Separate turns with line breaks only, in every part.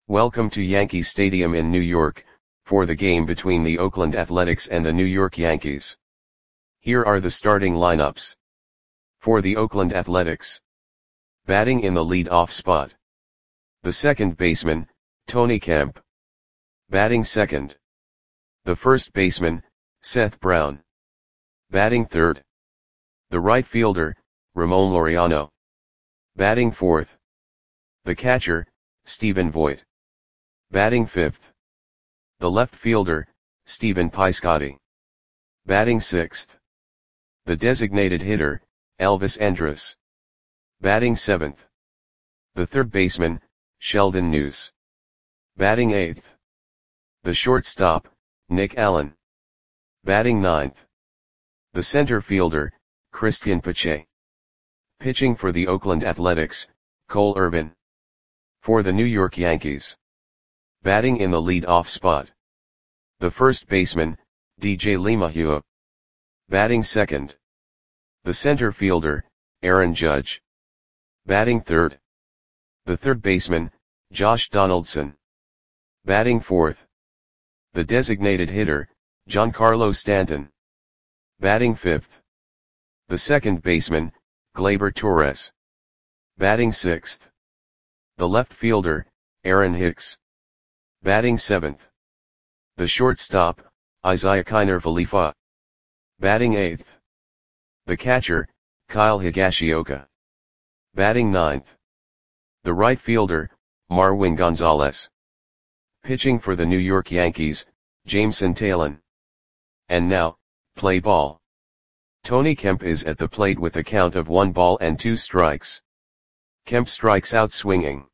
Welcome to Yankee Stadium in New York, for the game between the Oakland Athletics and the New York Yankees. Here are the starting lineups. For the Oakland Athletics. Batting in the lead-off spot. The second baseman, Tony Kemp. Batting second. The first baseman, Seth Brown. Batting third. The right fielder, Ramon Laureano. Batting fourth. The catcher, Stephen Vogt. Batting fifth. The left fielder, Stephen Piscotty. Batting sixth. The designated hitter, Elvis Andrus. Batting seventh. The third baseman, Sheldon Neuse. Batting eighth. The shortstop, Nick Allen. Batting ninth. The center fielder, Cristian Pache. Pitching for the Oakland Athletics, Cole Irvin. For the New York Yankees. Batting in the lead-off spot. The first baseman, DJ LeMahieu. Batting second. The center fielder, Aaron Judge. Batting third. The third baseman, Josh Donaldson. Batting fourth. The designated hitter, Giancarlo Stanton. Batting fifth. The second baseman, Gleyber Torres. Batting sixth. The left fielder, Aaron Hicks. Batting seventh. The shortstop, Isiah Kiner-Falefa. Batting eighth. The catcher, Kyle Higashioka. Batting ninth. The right fielder, Marwin Gonzalez. Pitching for the New York Yankees, Jameson Taillon. And now, play ball. Tony Kemp is at the plate with a count of 1 ball and 2 strikes. Kemp strikes out swinging.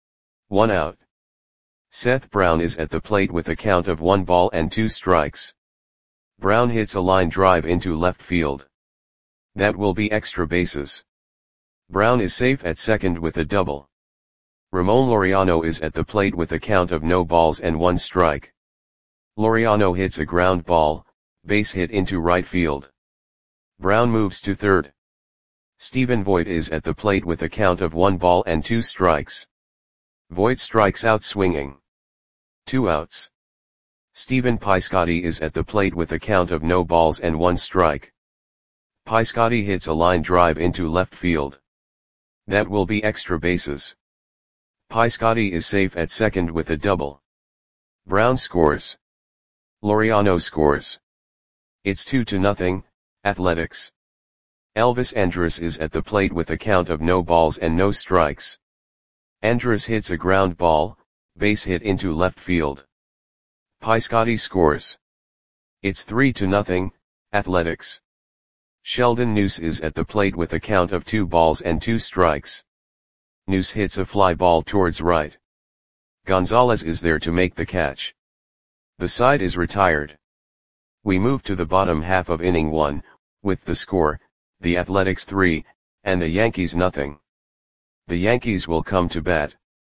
1 out. Seth Brown is at the plate with a count of 1 ball and 2 strikes. Brown hits a line drive into left field. That will be extra bases. Brown is safe at second with a double. Ramon Laureano is at the plate with a count of no balls and 1 strike. Laureano hits a ground ball, base hit into right field. Brown moves to third. Stephen Vogt is at the plate with a count of 1 ball and 2 strikes. Vogt strikes out swinging. 2 outs. Stephen Piscotty is at the plate with a count of no balls and 1 strike. Piscotty hits a line drive into left field. That will be extra bases. Piscotty is safe at second with a double. Brown scores. Laureano scores. It's 2-0, Athletics. Elvis Andrus is at the plate with a count of no balls and no strikes. Andrus hits a ground ball, base hit into left field. Piscotty scores. It's 3-0, Athletics. Sheldon Neuse is at the plate with a count of 2 balls and 2 strikes. Neuse hits a fly ball towards right. Gonzalez is there to make the catch. The side is retired. We move to the bottom half of inning 1, with the score, the Athletics 3, and the Yankees nothing. The Yankees will come to bat.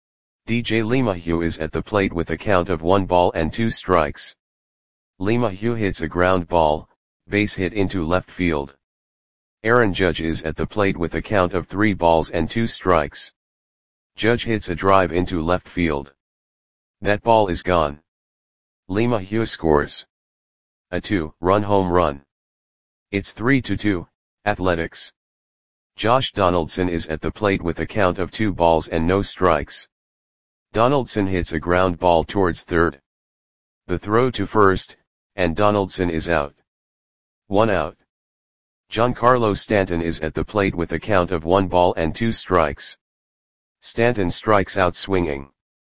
DJ LeMahieu is at the plate with a count of 1 ball and 2 strikes. LeMahieu hits a ground ball, base hit into left field. Aaron Judge is at the plate with a count of 3 balls and 2 strikes. Judge hits a drive into left field. That ball is gone. LeMahieu scores a 2-run home run. It's 3-2, Athletics. Josh Donaldson is at the plate with a count of 2 balls and no strikes. Donaldson hits a ground ball towards third. The throw to first, and Donaldson is out. 1 out. Giancarlo Stanton is at the plate with a count of 1 ball and 2 strikes. Stanton strikes out swinging.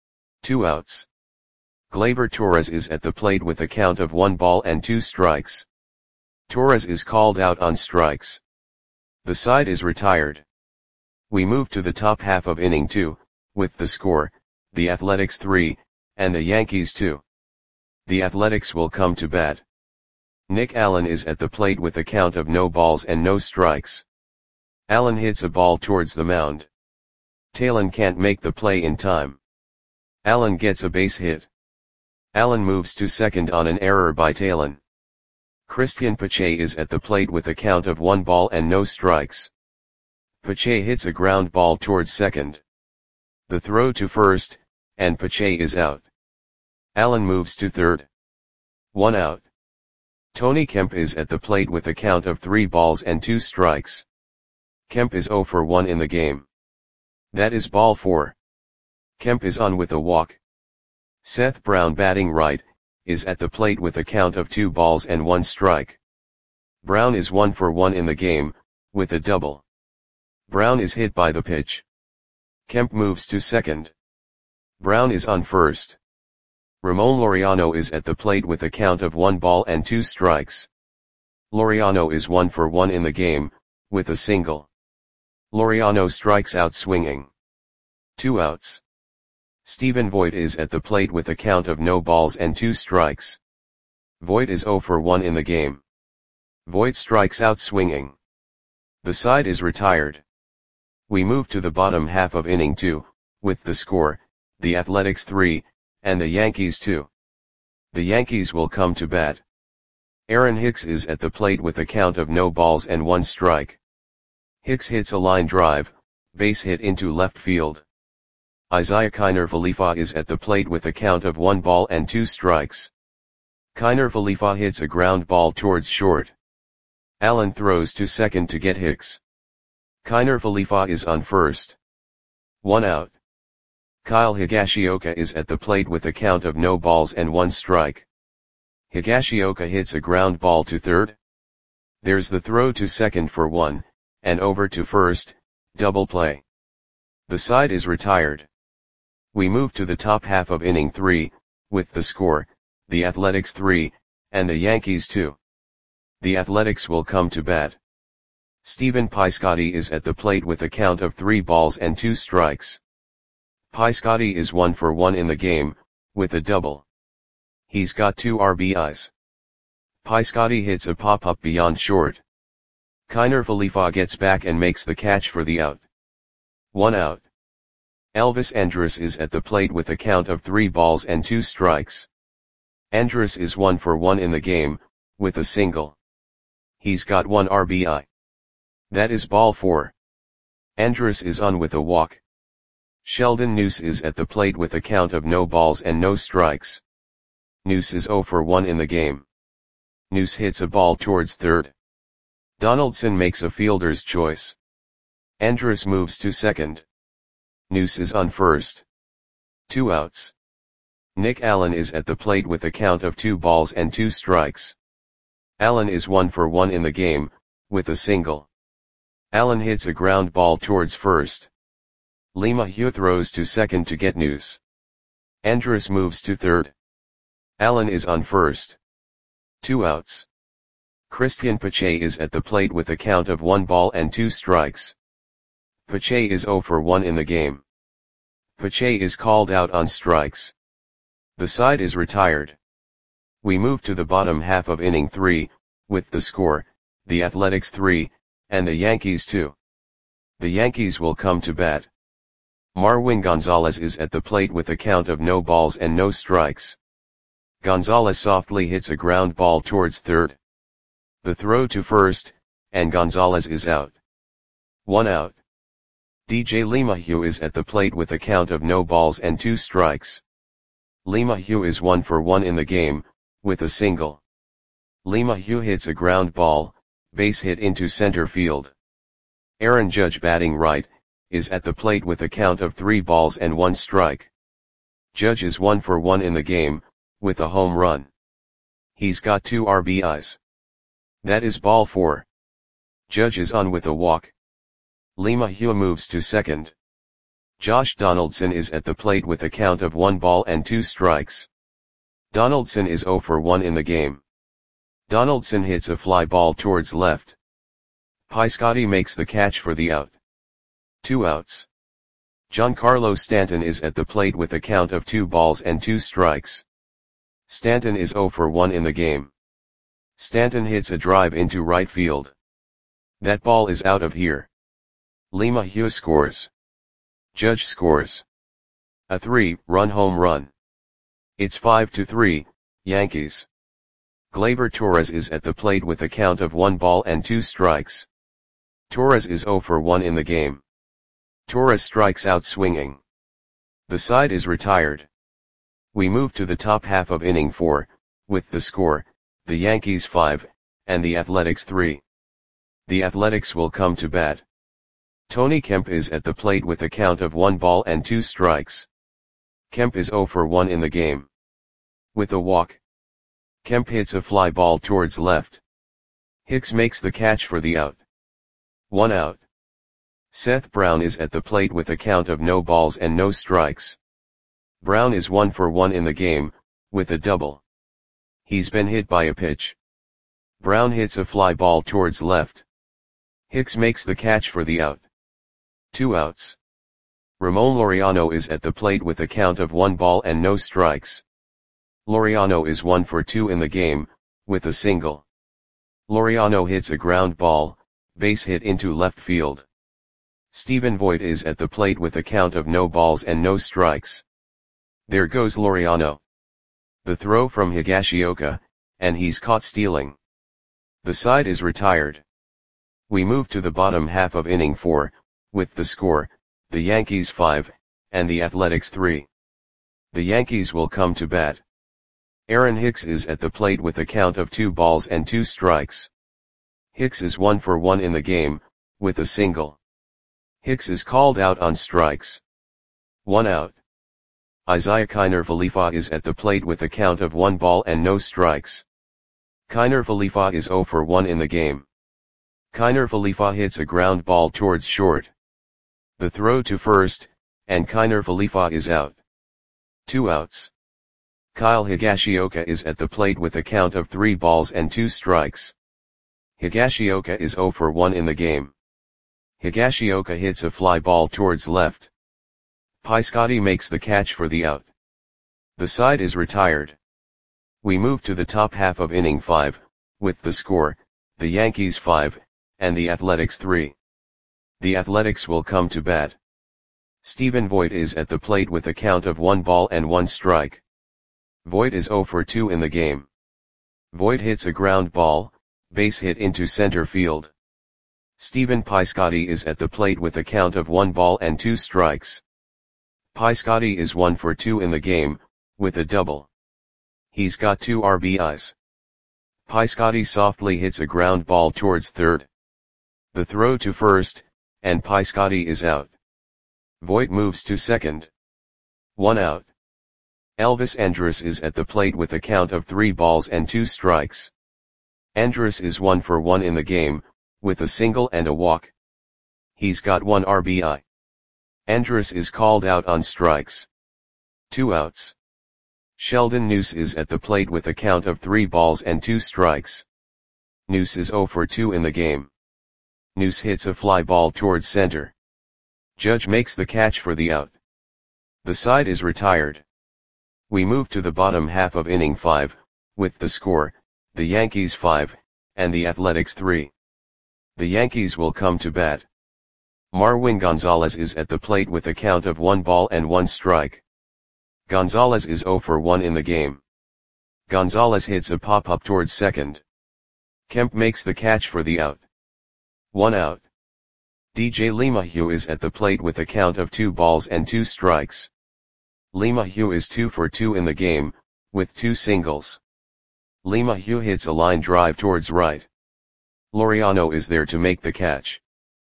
2 outs. Gleyber Torres is at the plate with a count of 1 ball and 2 strikes. Torres is called out on strikes. The side is retired. We move to the top half of inning 2, with the score, the Athletics 3, and the Yankees 2. The Athletics will come to bat. Nick Allen is at the plate with a count of no balls and no strikes. Allen hits a ball towards the mound. Taillon can't make the play in time. Allen gets a base hit. Allen moves to second on an error by Taillon. Cristian Pache is at the plate with a count of 1 ball and no strikes. Pache hits a ground ball towards second. The throw to first, and Pache is out. Allen moves to third. 1 out. Tony Kemp is at the plate with a count of 3 balls and 2 strikes. Kemp is 0 for 1 in the game. That is ball 4. Kemp is on with a walk. Seth Brown, batting right, is at the plate with a count of 2 balls and 1 strike. Brown is 1 for 1 in the game, with a double. Brown is hit by the pitch. Kemp moves to second. Brown is on first. Ramon Laureano is at the plate with a count of 1 ball and 2 strikes. Laureano is 1 for 1 in the game, with a single. Laureano strikes out swinging. 2 outs. Stephen Voigt is at the plate with a count of no balls and 2 strikes. Voigt is 0 for 1 in the game. Voigt strikes out swinging. The side is retired. We move to the bottom half of inning 2, with the score, the Athletics 3, and the Yankees 2. The Yankees will come to bat. Aaron Hicks is at the plate with a count of no balls and 1 strike. Hicks hits a line drive, base hit into left field. Isaiah Kiner Falefa is at the plate with a count of 1 ball and 2 strikes. Kiner Falefa hits a ground ball towards short. Allen throws to second to get Hicks. Kiner Falefa is on first. 1 out. Kyle Higashioka is at the plate with a count of no balls and 1 strike. Higashioka hits a ground ball to third. There's the throw to second for 1, and over to first, double play. The side is retired. We move to the top half of inning 3, with the score, the Athletics 3, and the Yankees 2. The Athletics will come to bat. Stephen Piscotty is at the plate with a count of 3 balls and 2 strikes. Piscotty is 1 for 1 in the game, with a double. He's got 2 RBIs. Piscotty hits a pop-up beyond short. Kiner Falefa gets back and makes the catch for the out. 1 out. Elvis Andrus is at the plate with a count of 3 balls and 2 strikes. Andrus is 1 for 1 in the game, with a single. He's got 1 RBI. That is ball 4. Andrus is on with a walk. Sheldon Neuse is at the plate with a count of no balls and no strikes. Neuse is 0 for 1 in the game. Neuse hits a ball towards third. Donaldson makes a fielder's choice. Andrus moves to second. Neuse is on first. 2 outs. Nick Allen is at the plate with a count of 2 balls and 2 strikes. Allen is 1 for 1 in the game, with a single. Allen hits a ground ball towards first. LeMahieu throws to second to get Neuse. Andrus moves to third. Allen is on first. 2 outs. Christian Pache is at the plate with a count of 1 ball and 2 strikes. Pache is 0 for 1 in the game. Pache is called out on strikes. The side is retired. We move to the bottom half of inning 3, with the score, the Athletics 3, and the Yankees 2. The Yankees will come to bat. Marwin Gonzalez is at the plate with a count of no balls and no strikes. Gonzalez softly hits a ground ball towards third. The throw to first, and Gonzalez is out. 1 out. DJ LeMahieu is at the plate with a count of no balls and 2 strikes. LeMahieu is 1 for 1 in the game, with a single. LeMahieu hits a ground ball, base hit into center field. Aaron Judge, batting right, is at the plate with a count of 3 balls and 1 strike. Judge is 1 for 1 in the game, with a home run. He's got 2 RBIs. That is ball 4. Judge is on with a walk. LeMahieu moves to second. Josh Donaldson is at the plate with a count of 1 ball and 2 strikes. Donaldson is 0 for 1 in the game. Donaldson hits a fly ball towards left. Piscotty makes the catch for the out. 2 outs. Giancarlo Stanton is at the plate with a count of 2 balls and 2 strikes. Stanton is 0 for 1 in the game. Stanton hits a drive into right field. That ball is out of here. LeMahieu scores. Judge scores. A 3-run home run. It's 5-3, Yankees. Gleyber Torres is at the plate with a count of 1 ball and 2 strikes. Torres is 0 for 1 in the game. Torres strikes out swinging. The side is retired. We move to the top half of inning 4, with the score, the Yankees 5, and the Athletics 3. The Athletics will come to bat. Tony Kemp is at the plate with a count of 1 ball and 2 strikes. Kemp is 0 for 1 in the game. With a walk, Kemp hits a fly ball towards left. Hicks makes the catch for the out. 1 out. Seth Brown is at the plate with a count of no balls and no strikes. Brown is 1 for 1 in the game, with a double. He's been hit by a pitch. Brown hits a fly ball towards left. Hicks makes the catch for the out. 2 outs. Ramon Laureano is at the plate with a count of 1 ball and no strikes. Laureano is 1 for 2 in the game, with a single. Laureano hits a ground ball, base hit into left field. Stephen Vogt is at the plate with a count of no balls and no strikes. There goes Laureano. The throw from Higashioka, and he's caught stealing. The side is retired. We move to the bottom half of inning 4, with the score, the Yankees 5, and the Athletics 3. The Yankees will come to bat. Aaron Hicks is at the plate with a count of 2 balls and 2 strikes. Hicks is 1 for 1 in the game, with a single. Hicks is called out on strikes. 1 out. Isiah Kiner Falefa is at the plate with a count of 1 ball and no strikes. Kiner Falefa is 0 for 1 in the game. Kiner Falefa hits a ground ball towards short. The throw to first, and Kiner Falefa is out. 2 outs. Kyle Higashioka is at the plate with a count of 3 balls and 2 strikes. Higashioka is 0 for 1 in the game. Higashioka hits a fly ball towards left. Piscotty makes the catch for the out. The side is retired. We move to the top half of inning 5, with the score, the Yankees 5, and the Athletics 3. The Athletics will come to bat. Stephen Vogt is at the plate with a count of 1 ball and 1 strike. Vogt is 0 for 2 in the game. Vogt hits a ground ball, base hit into center field. Stephen Piscotty is at the plate with a count of 1 ball and 2 strikes. Piscotty is 1 for 2 in the game, with a double. He's got 2 RBIs. Piscotty softly hits a ground ball towards third. The throw to first, and Piscotty is out. Vogt moves to second. 1 out. Elvis Andrus is at the plate with a count of 3 balls and 2 strikes. Andrus is 1 for 1 in the game, with a single and a walk. He's got 1 RBI. Andrus is called out on strikes. 2 outs. Sheldon Neuse is at the plate with a count of 3 balls and 2 strikes. Neuse is 0 for 2 in the game. Neuse hits a fly ball towards center. Judge makes the catch for the out. The side is retired. We move to the bottom half of inning 5, with the score, the Yankees 5, and the Athletics 3. The Yankees will come to bat. Marwin Gonzalez is at the plate with a count of 1 ball and 1 strike. Gonzalez is 0 for 1 in the game. Gonzalez hits a pop-up towards second. Kemp makes the catch for the out. 1 out. DJ LeMahieu is at the plate with a count of 2 balls and 2 strikes. LeMahieu is 2 for 2 in the game, with 2 singles. LeMahieu hits a line drive towards right. Laureano is there to make the catch.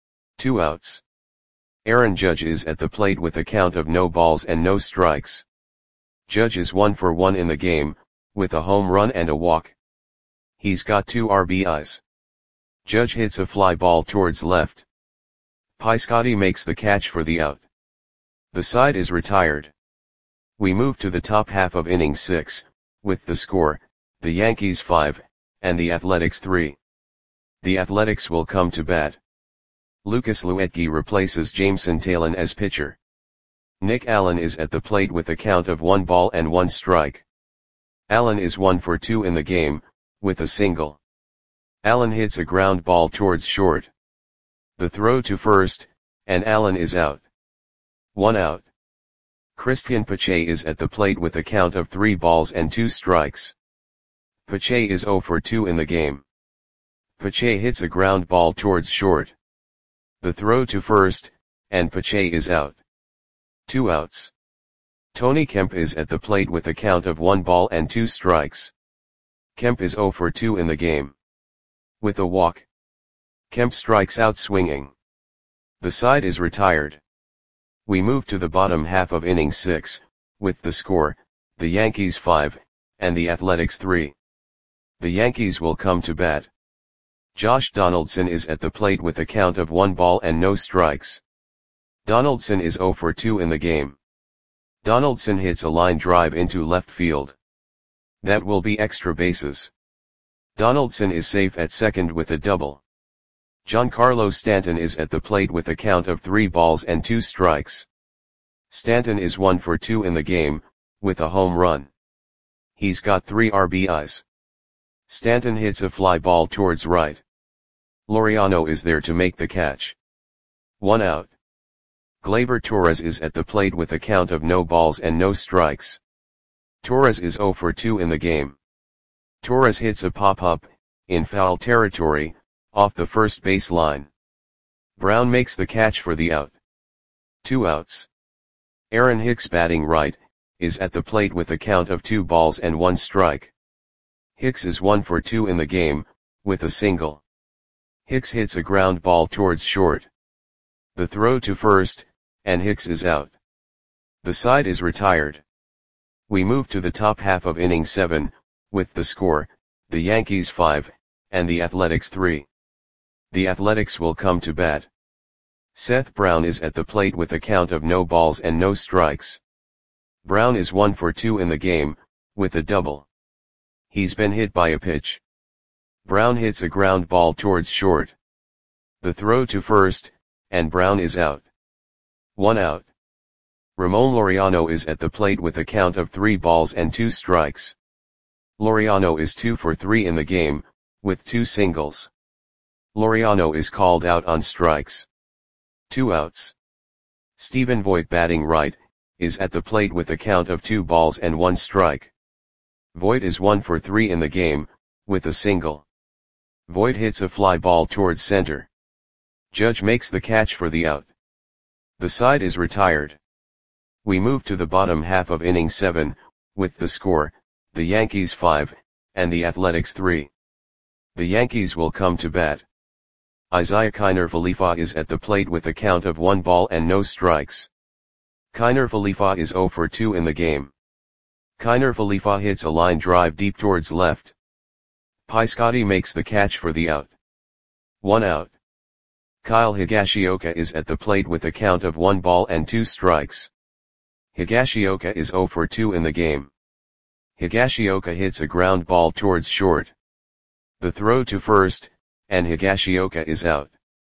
2 outs. Aaron Judge is at the plate with a count of no balls and no strikes. Judge is 1 for 1 in the game, with a home run and a walk. He's got 2 RBIs. Judge hits a fly ball towards left. Piscotty makes the catch for the out. The side is retired. We move to the top half of inning 6, with the score, the Yankees 5, and the Athletics 3. The Athletics will come to bat. Lucas Luetge replaces Jameson Taillon as pitcher. Nick Allen is at the plate with a count of 1 ball and 1 strike. Allen is 1 for 2 in the game, with a single. Allen hits a ground ball towards short. The throw to first, and Allen is out. 1 out. Christian Pache is at the plate with a count of 3 balls and 2 strikes. Pache is 0 for 2 in the game. Pache hits a ground ball towards short. The throw to first, and Pache is out. 2 outs. Tony Kemp is at the plate with a count of 1 ball and 2 strikes. Kemp is 0 for 2 in the game. With a walk, Kemp strikes out swinging. The side is retired. We move to the bottom half of inning 6, with the score, the Yankees 5, and the Athletics 3. The Yankees will come to bat. Josh Donaldson is at the plate with a count of 1 ball and no strikes. Donaldson is 0 for 2 in the game. Donaldson hits a line drive into left field. That will be extra bases. Donaldson is safe at second with a double. Giancarlo Stanton is at the plate with a count of 3 balls and 2 strikes. Stanton is 1 for 2 in the game, with a home run. He's got 3 RBIs. Stanton hits a fly ball towards right. Laureano is there to make the catch. 1 out. Gleyber Torres is at the plate with a count of no balls and no strikes. Torres is 0 for 2 in the game. Torres hits a pop-up, in foul territory, off the first base line. Brown makes the catch for the out. 2 outs. Aaron Hicks, batting right, is at the plate with a count of 2 balls and 1 strike. Hicks is 1 for 2 in the game, with a single. Hicks hits a ground ball towards short. The throw to first, and Hicks is out. The side is retired. We move to the top half of inning 7, with the score, the Yankees 5, and the Athletics 3. The Athletics will come to bat. Seth Brown is at the plate with a count of no balls and no strikes. Brown is 1 for 2 in the game, with a double. He's been hit by a pitch. Brown hits a ground ball towards short. The throw to first, and Brown is out. 1 out. Ramon Laureano is at the plate with a count of 3 balls and 2 strikes. Laureano is 2 for 3 in the game, with 2 singles. Laureano is called out on strikes. 2 outs. Stephen Voit, batting right, is at the plate with a count of 2 balls and 1 strike. Voit is 1 for 3 in the game, with a single. Voit hits a fly ball towards center. Judge makes the catch for the out. The side is retired. We move to the bottom half of inning 7, with the score, the Yankees 5, and the Athletics 3. The Yankees will come to bat. Isiah Kiner Falefa is at the plate with a count of 1 ball and no strikes. Kiner Falefa is 0 for 2 in the game. Kiner Falefa hits a line drive deep towards left. Piscotty makes the catch for the out. 1 out. Kyle Higashioka is at the plate with a count of 1 ball and 2 strikes. Higashioka is 0 for 2 in the game. Higashioka hits a ground ball towards short. The throw to first, and Higashioka is out.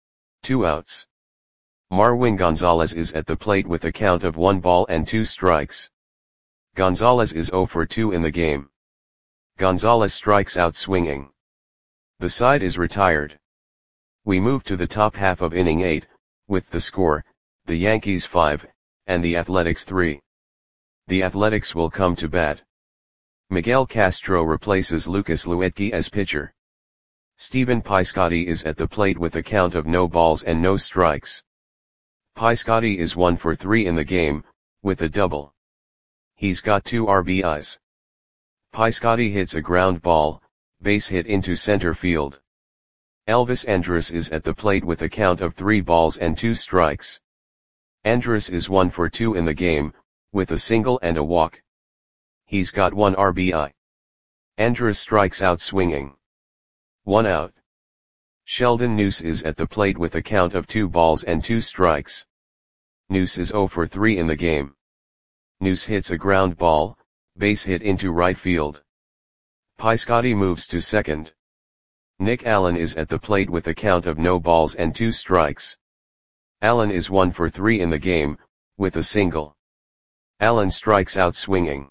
2 outs. Marwin Gonzalez is at the plate with a count of 1 ball and 2 strikes. Gonzalez is 0 for 2 in the game. Gonzalez strikes out swinging. The side is retired. We move to the top half of inning 8, with the score, the Yankees 5, and the Athletics 3. The Athletics will come to bat. Miguel Castro replaces Lucas Luetge as pitcher. Stephen Piscotty is at the plate with a count of no balls and no strikes. Piscotty is 1 for 3 in the game, with a double. He's got 2 RBIs. Piscotty hits a ground ball, base hit into center field. Elvis Andrus is at the plate with a count of 3 balls and 2 strikes. Andrus is 1 for 2 in the game, with a single and a walk. He's got 1 RBI. Andrus strikes out swinging. 1 out. Sheldon Neuse is at the plate with a count of 2 balls and 2 strikes. Neuse is 0 for 3 in the game. Neuse hits a ground ball, base hit into right field. Piscotty moves to second. Nick Allen is at the plate with a count of no balls and 2 strikes. Allen is 1 for 3 in the game, with a single. Allen strikes out swinging.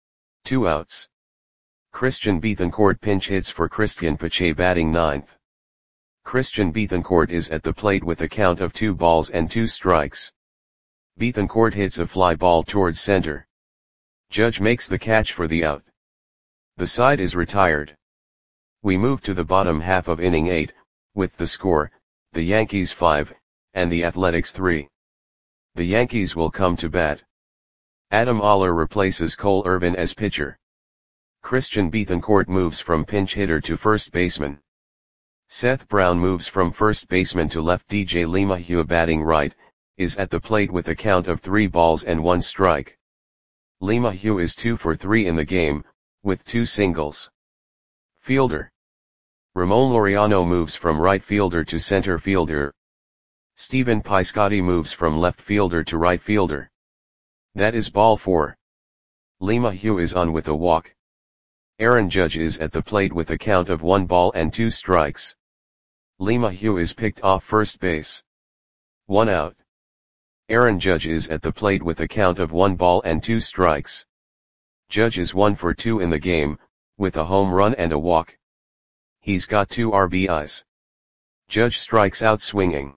2 outs. Christian Bethancourt pinch hits for Christian Pache, batting ninth. Christian Bethancourt is at the plate with a count of 2 balls and 2 strikes. Bethancourt hits a fly ball towards center. Judge makes the catch for the out. The side is retired. We move to the bottom half of inning 8, with the score, the Yankees 5, and the Athletics 3. The Yankees will come to bat. Adam Oller replaces Cole Irvin as pitcher. Christian Bethancourt moves from pinch hitter to first baseman. Seth Brown moves from first baseman to left. DJ LeMahieu, batting right, is at the plate with a count of 3 balls and 1 strike. LeMahieu is 2 for 3 in the game, with 2 singles. Fielder. Ramon Laureano moves from right fielder to center fielder. Stephen Piscotty moves from left fielder to right fielder. That is ball 4. LeMahieu is on with a walk. Aaron Judge is at the plate with a count of 1 ball and 2 strikes. LeMahieu is picked off first base. 1 out. Aaron Judge is at the plate with a count of 1 ball and 2 strikes. Judge is 1 for 2 in the game, with a home run and a walk. He's got 2 RBIs. Judge strikes out swinging.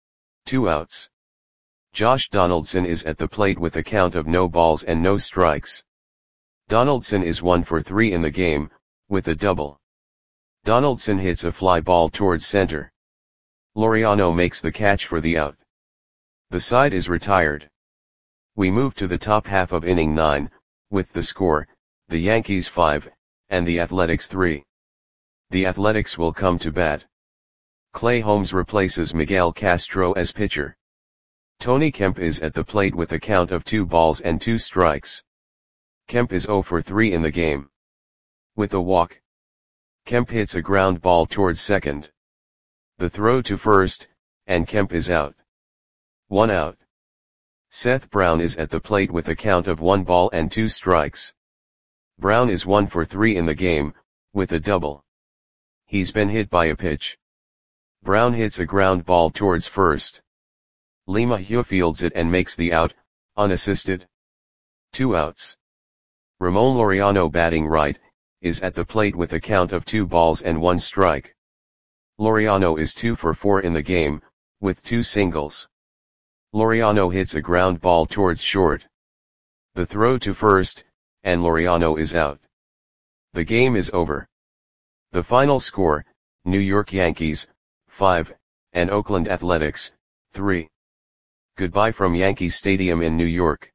2 outs. Josh Donaldson is at the plate with a count of no balls and no strikes. Donaldson is 1 for 3 in the game, with a double. Donaldson hits a fly ball towards center. Laureano makes the catch for the out. The side is retired. We move to the top half of inning 9, with the score, the Yankees 5, and the Athletics 3. The Athletics will come to bat. Clay Holmes replaces Miguel Castro as pitcher. Tony Kemp is at the plate with a count of 2 balls and 2 strikes. Kemp is 0 for 3 in the game. With a walk. Kemp hits a ground ball towards second. The throw to first, and Kemp is out. 1 out. Seth Brown is at the plate with a count of 1 ball and 2 strikes. Brown is 1 for 3 in the game, with a double. He's been hit by a pitch. Brown hits a ground ball towards first. LeMahieu fields it and makes the out, unassisted. 2 outs. Ramon Laureano, batting right, is at the plate with a count of 2 balls and 1 strike. Laureano is 2 for 4 in the game, with 2 singles. Laureano hits a ground ball towards short. The throw to first, and Laureano is out. The game is over. The final score, New York Yankees, 5, and Oakland Athletics, 3. Goodbye from Yankee Stadium in New York.